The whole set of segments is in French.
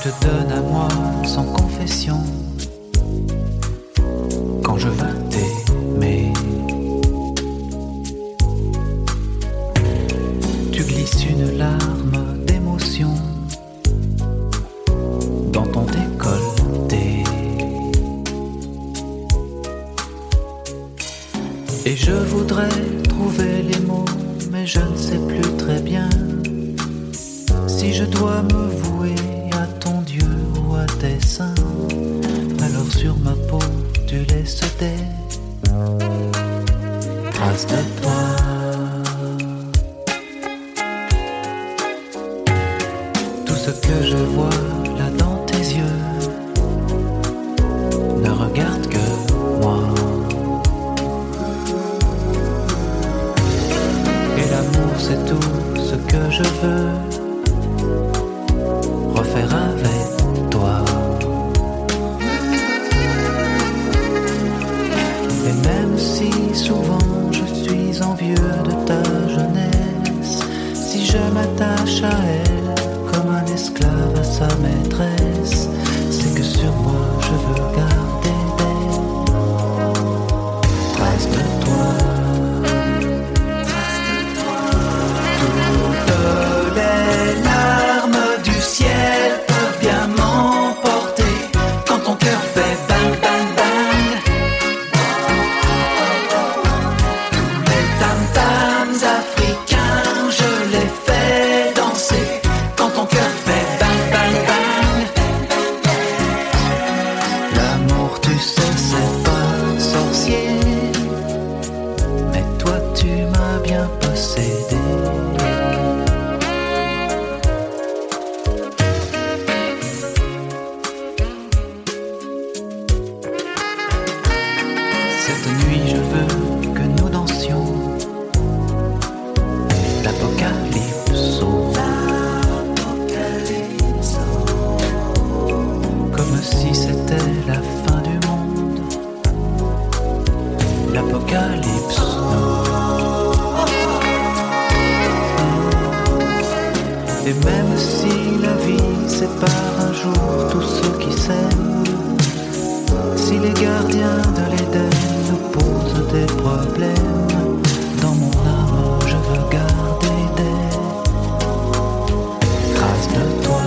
te donnes à moi sans confession. Quand je veux t'aimer, tu glisses une larme d'émotion dans ton décolleté. Et je voudrais trouver les mots, mais je ne sais plus très bien si je dois me vouer à ton Dieu ou à tes seins. Alors sur ma peau tu laisses des traces de toi. Tout ce que je vois là dans tes yeux ne regarde que moi. Et l'amour c'est tout ce que je veux refaire avec toi. Et même si souvent je suis envieux de ta jeunesse, si je m'attache à elle comme un esclave à sa maîtresse, c'est que sur moi je veux garder des traces de toi. Toutes les larmes du ciel peuvent bien m'emporter quand ton cœur fait bang bang bang. Tous les tam-tams africains, je les fais danser quand ton cœur fait bang bang bang. L'amour, tu sais, c'est pas sorcier, mais toi tu m'as bien possédé. Cette nuit je veux que nous dansions l'apocalypse, comme si c'était la fin du monde. L'apocalypse. Et même si la vie sépare un jour tous ceux qui s'aiment, si les gardiens de l'Éden nous posent des problèmes, dans mon âme je veux garder des traces de toi.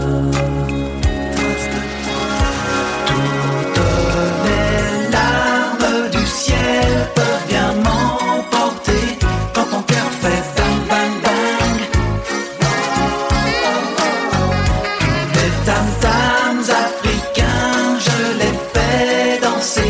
Toutes les larmes du ciel peuvent bien m'emporter quand ton cœur fait bang bang bang. Tous les tam-tams africains, je les fais danser